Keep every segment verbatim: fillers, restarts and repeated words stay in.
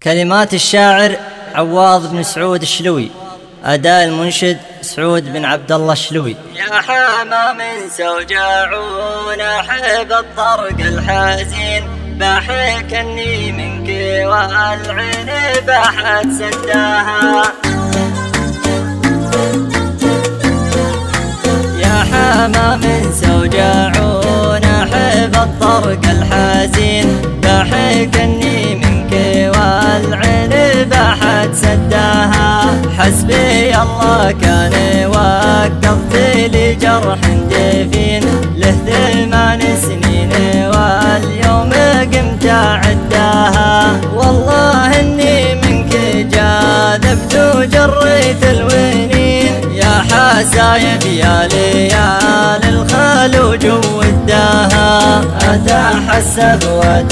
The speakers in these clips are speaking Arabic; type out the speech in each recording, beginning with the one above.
كلمات الشاعر عواض بن سعود الشلوي، أداء المنشد سعود بن عبد الله الشلوي. يا حمام سوجاعون أحب الطرق الحزين، بحكني منك والعين بحت سداها. يا حمام سوجاعون أحب الطرق الحزين، بحكني منك والعين بحت سداها. حسبي الله كان وقفت لي جرح دفين، له ثمان سنين واليوم قمت أعداها. والله إني منك جاذبت وجريت الونين، يا حسايب يا ليال الخلوج وداها. أتحسب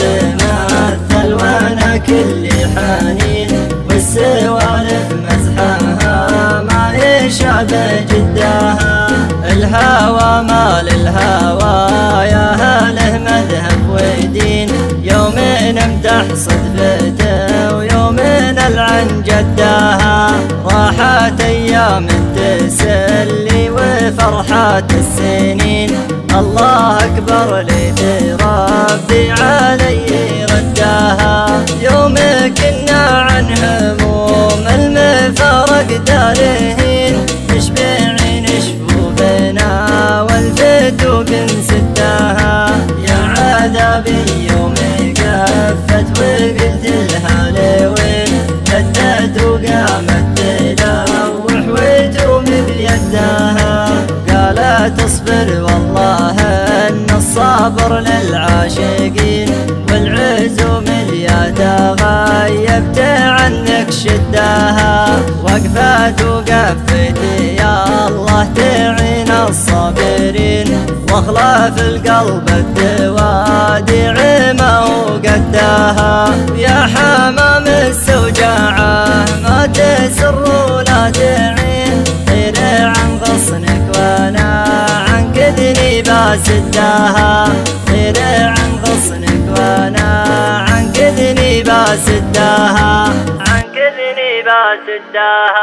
وأتمثل وأنا كل حنين، والسوالف مزحها ما يشعب جداها. الهوى ما للهوى يا هله مذهب ودين، يوم نمدح صدفته ويوم نلعن جداها. راحت أيام التسلي وفرحات السنين، الله أكبر لي بربي علي رداها. يوم كنا عن هموم المفارق دارهين، نشبع نشفوفنا والفتوق نسداها. يا عذابي يوم قفت وقلت لها لوين، هدت وقامت تلوح وتوم بيداها. قالت اصبر والله ان الصبر للعاشقين، والعزوم اليا غيبت عنك شداها. وقفت وقفت يا الله تعين الصابرين، واخلاف القلب التوادع ما هو قداها. يا حمام السوجاعة ما تسر ولا تعين، غير عن غصنك وانا عن كذني بسداها. غير عن غصنك وانا عن كذني بسداها، عن كذني بسداها.